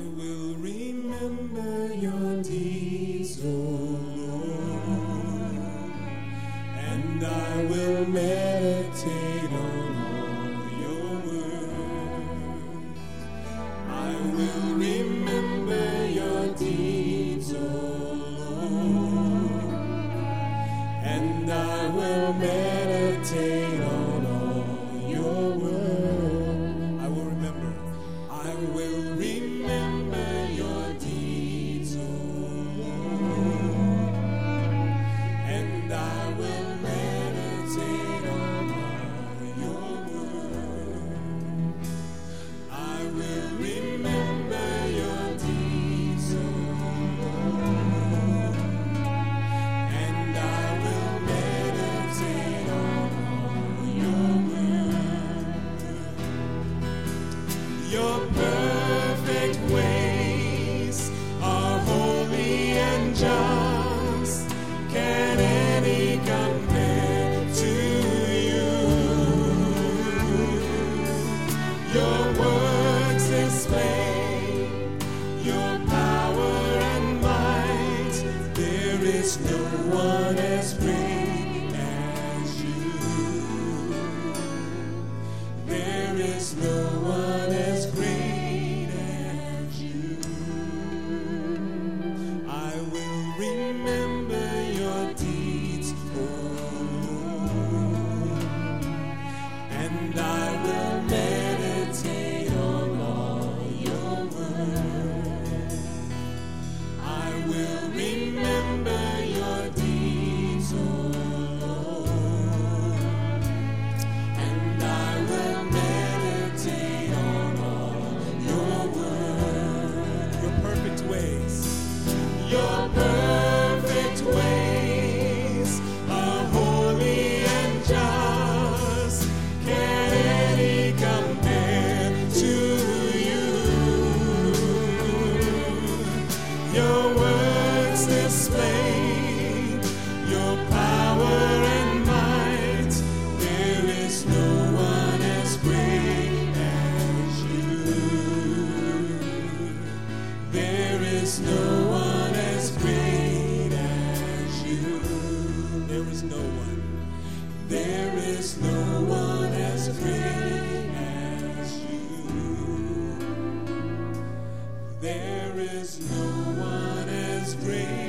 will remember your deeds, O Lord, and I will meditate on all your words. I will remember your deeds, O Lord, and I will meditate on all your words. I will remember. I will remember your deeds, O Lord, and I will meditate on all your words. I will remember your deeds, O Lord, and I will meditate on all your words. Your perfect ways are holy and just. Can any compare to you? Your works display your power and might. There is no one as great as you. There is no one as great as you. I will remember your deeds, O Lord, and I will meditate on all your words. I will remember your deeds, O Lord, and I will meditate on all your words. Your perfect ways. Your perfect ways are holy and just. Can any compare to you? Your works display your power and might. There is no one as great as you. There is no one as great as you. There is no one. There is no one as great as you. There is no one as great